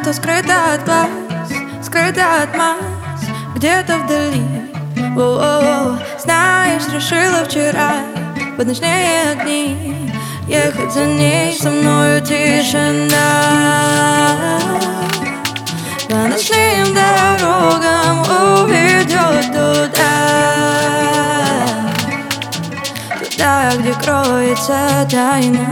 что скрыто от глаз, скрыто от масс, где-то вдали. О-о-о. Знаешь, решила вчера под ночные огни ехать за ней, со мною тишина. По ночным дорогам уведет туда, туда, где кроется тайна.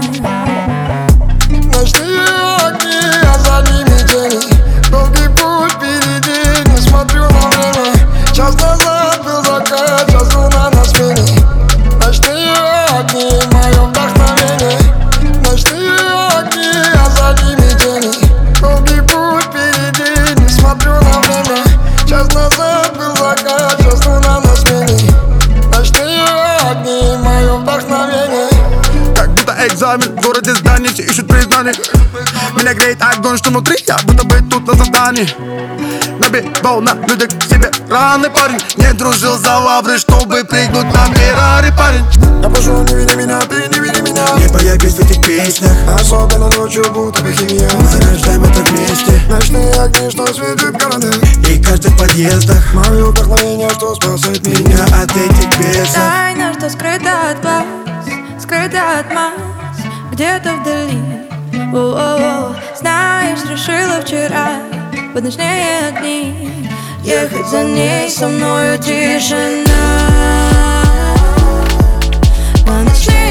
Ночные огни, а за ними тени. Долгий путь впереди, не смотрю на время. Час назад был закат, час луна на смене. Ночные огни, мое вдохновение. Ночные огни, а за ними тени. Долгий путь впереди, не смотрю на время. Час назад был закат, час луна на смене. Ночные огни, мое вдохновение. Как будто экзамен, в городе зданий, все ищут признание. Меня греет огонь, что внутри, я будто бы тут на задании. Набивал на людях себе раны, парень. Не дружил за лавры, чтобы прыгнуть на Феррари, парень. Я пошел, не види меня, ты не види меня. Не появись в этих песнях, Особенно ночью, будто бы химия. мы рождаем это вместе. Ночные огни, что светят города. И каждый в подъездах Мое вдохновение, что спасает меня. меня от этих бесов. Тайна, что скрыто от глаз, скрыто от масс, где-то вдали. О-о-о. Знаешь, решила вчера под ночные огни ехать за ней, со мною тишина. По ночным